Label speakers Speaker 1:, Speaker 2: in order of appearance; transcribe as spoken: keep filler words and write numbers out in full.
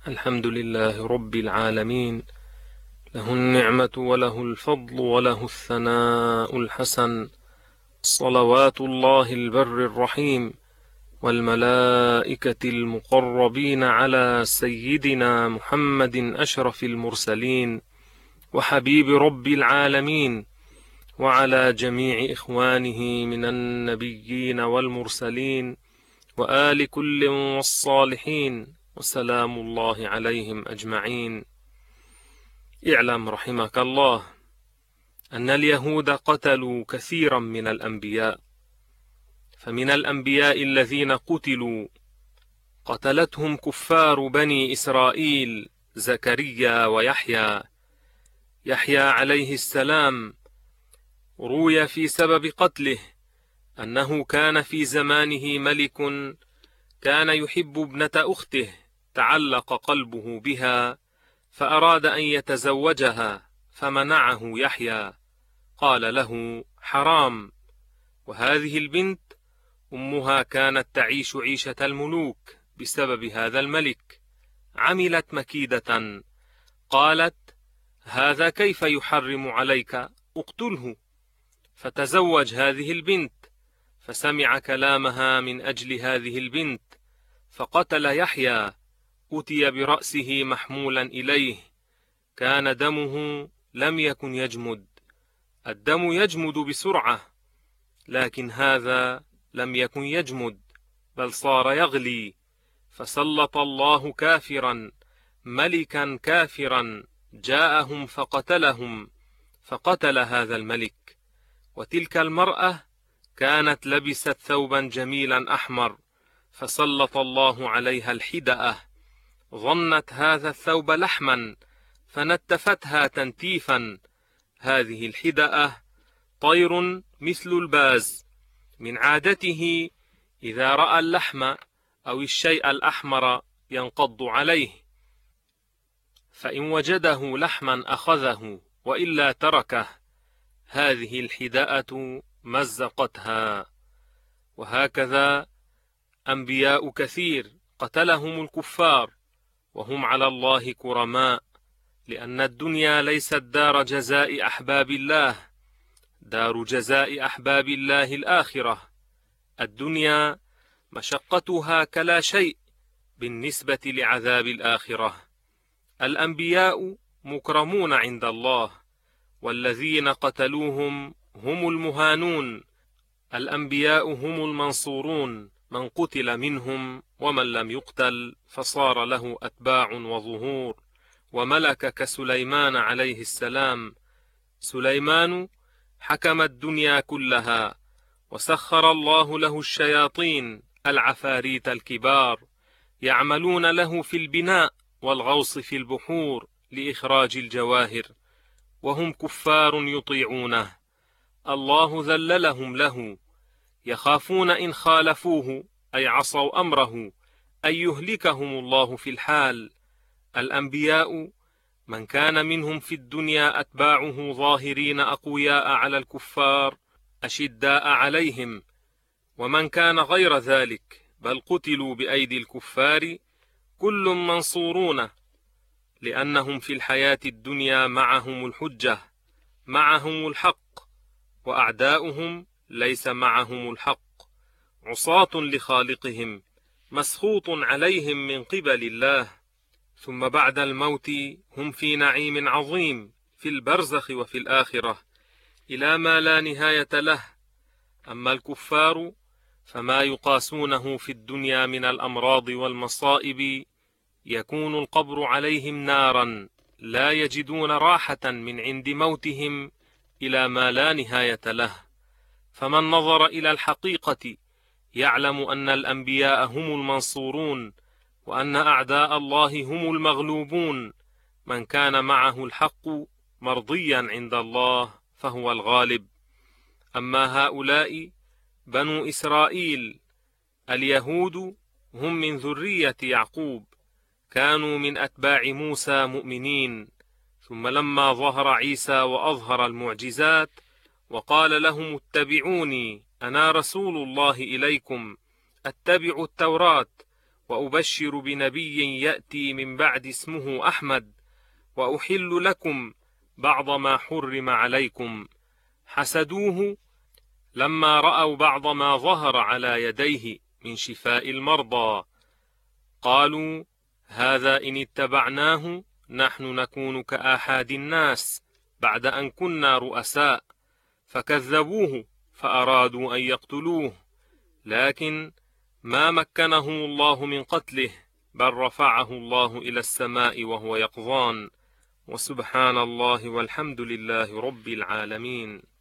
Speaker 1: الحمد لله رب العالمين، له النعمة وله الفضل وله الثناء الحسن، صلوات الله البر الرحيم والملائكة المقربين على سيدنا محمد أشرف المرسلين وحبيب رب العالمين، وعلى جميع إخوانه من النبيين والمرسلين وآل كل والصالحين، وسلام الله عليهم أجمعين. اعلم رحمك الله أن اليهود قتلوا كثيرا من الأنبياء، فمن الأنبياء الذين قتلوا قتلتهم كفار بني إسرائيل زكريا ويحيى. يحيى عليه السلام روي في سبب قتله أنه كان في زمانه ملك كان يحب ابنة أخته، تعلق قلبه بها فأراد أن يتزوجها، فمنعه يحيى، قال له حرام. وهذه البنت أمها كانت تعيش عيشة الملوك بسبب هذا الملك، عملت مكيدة، قالت هذا كيف يحرم عليك، اقتله. فتزوج هذه البنت، فسمع كلامها من أجل هذه البنت فقتل يحيى، أتي برأسه محمولا إليه، كان دمه لم يكن يجمد، الدم يجمد بسرعة، لكن هذا لم يكن يجمد بل صار يغلي، فسلط الله كافرا ملكا كافرا جاءهم فقتلهم، فقتل هذا الملك. وتلك المرأة كانت لبست ثوبا جميلا أحمر، فسلط الله عليها الحدأة، ظنت هذا الثوب لحما فنتفتها تنتيفا. هذه الحدأة طير مثل الباز، من عادته إذا رأى اللحم أو الشيء الأحمر ينقض عليه، فإن وجده لحما أخذه وإلا تركه. هذه الحدأة مزقتها. وهكذا أنبياء كثير قتلهم الكفار وهم على الله كرماء، لأن الدنيا ليست دار جزاء أحباب الله، دار جزاء أحباب الله الآخرة. الدنيا مشقتها كلا شيء بالنسبة لعذاب الآخرة. الأنبياء مكرمون عند الله، والذين قتلوهم هم المهانون. الأنبياء هم المنصورون، من قتل منهم ومن لم يقتل فصار له أتباع وظهور. وملك كسليمان عليه السلام. سليمان حكم الدنيا كلها، وسخر الله له الشياطين العفاريت الكبار، يعملون له في البناء والغوص في البحور لإخراج الجواهر، وهم كفار يطيعونه. الله ذللهم له، يخافون إن خالفوه أي عصوا أمره أن يهلكهم الله في الحال. الأنبياء من كان منهم في الدنيا أتباعه ظاهرين أقوياء على الكفار أشداء عليهم، ومن كان غير ذلك بل قتلوا بأيدي الكفار كل منصورون، لأنهم في الحياة الدنيا معهم الحجة، معهم الحق، وأعداؤهم ليس معهم الحق، عصاة لخالقهم، مسخوط عليهم من قبل الله. ثم بعد الموت هم في نعيم عظيم في البرزخ وفي الآخرة إلى ما لا نهاية له. أما الكفار فما يقاسونه في الدنيا من الأمراض والمصائب يكون القبر عليهم نارا، لا يجدون راحة من عند موتهم إلى ما لا نهاية له. فمن نظر إلى الحقيقة يعلم أن الأنبياء هم المنصورون، وأن أعداء الله هم المغلوبون. من كان معه الحق مرضيا عند الله فهو الغالب. أما هؤلاء بنو إسرائيل اليهود هم من ذرية يعقوب، كانوا من أتباع موسى مؤمنين، ثم لما ظهر عيسى وأظهر المعجزات وقال لهم اتبعوني أنا رسول الله إليكم، اتبعوا التوراة وأبشر بنبي يأتي من بعد اسمه أحمد، وأحل لكم بعض ما حرم عليكم. حسدوه لما رأوا بعض ما ظهر على يديه من شفاء المرضى، قالوا: هذا إن اتبعناه نحن نكون كآحاد الناس بعد أن كنا رؤساء، فكذبوه فأرادوا أن يقتلوه، لكن ما مكنه الله من قتله، بل رفعه الله إلى السماء وهو يقظان. وسبحان الله والحمد لله رب العالمين.